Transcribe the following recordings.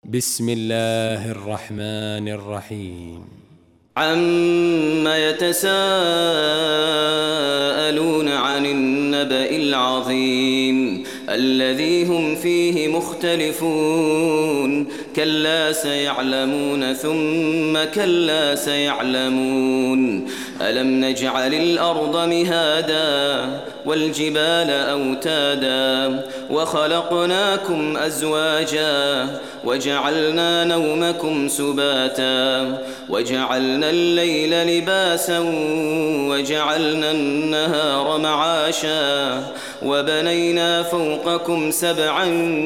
بسم الله الرحمن الرحيم. عم يتساءلون عن النبأ العظيم الذي هم فيه مختلفون كلا سيعلمون ثم كلا سيعلمون ألم نجعل الأرض مهادا والجبال أوتادا وخلقناكم أزواجا وجعلنا نومكم سباتا وجعلنا الليل لباسا وجعلنا النهار معاشا وبنينا فوقكم سبعا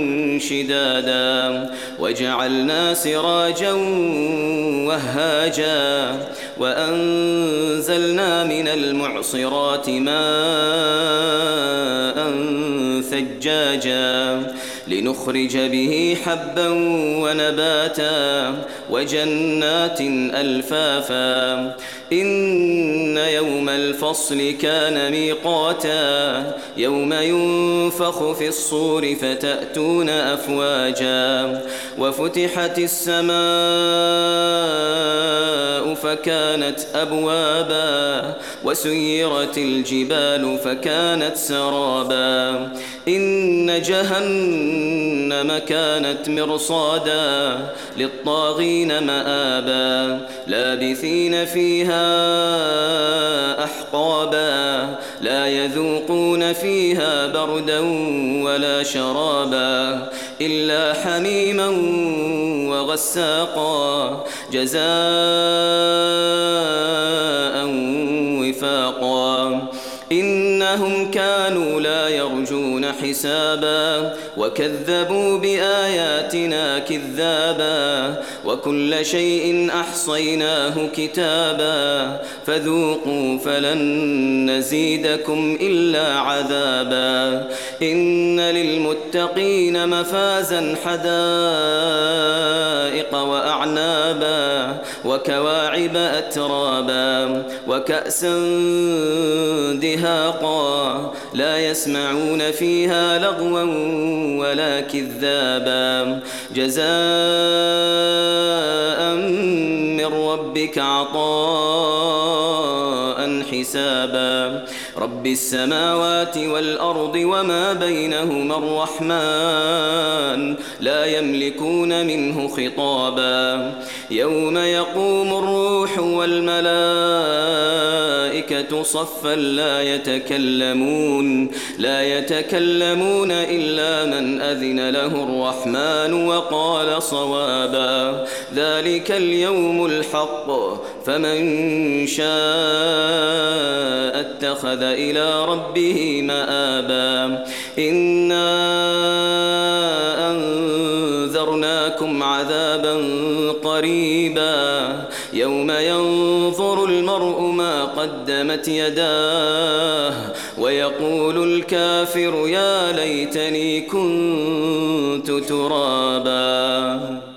شدادا وجعلنا سراجا وهاجا وأنزلنا من المعصرات ماء ثجاجا لنخرج به حبا ونباتا وجنات ألفافا إن يوم الفصل كان ميقاتا يوم ينفخ في الصور فتأتون أفواجا وفتحت السماء فكانت أبوابا وسيرت الجبال فكانت سرابا إن جهنم كانت مرصادا للطاغين مآبا لابثين فيها أحقابا لا يذوقون فيها بردا ولا شرابا إلا حميما وغساقا جزاء وفاقا إنهم كانوا لا يرجون حسابا وكذبوا بآياتنا كذابا وكل شيء أحصيناه كتابا فذوقوا فلن نزيدكم إلا عذابا إن للمتقين مفازا حدائق وأعنابا وكواعب أترابا وكأسا دهاقا لا يسمعون فيها لغوا ولا كذابا جزاء من ربك عطاء حسابا رب السماوات والأرض وما بينهما الرحمن لا يملكون منه خطابا يوم يقوم الروح والملائكة صفا لا يتكلمون إلا من أذن له الرحمن وقال صوابا ذلك اليوم الحق فمن شاء اتخذ إلى ربه مآبا إنا أنذرناكم عذابا قريبا يوم ينظر المرء ما قدمت يداه ويقول الكافر يا ليتني كنت ترابا.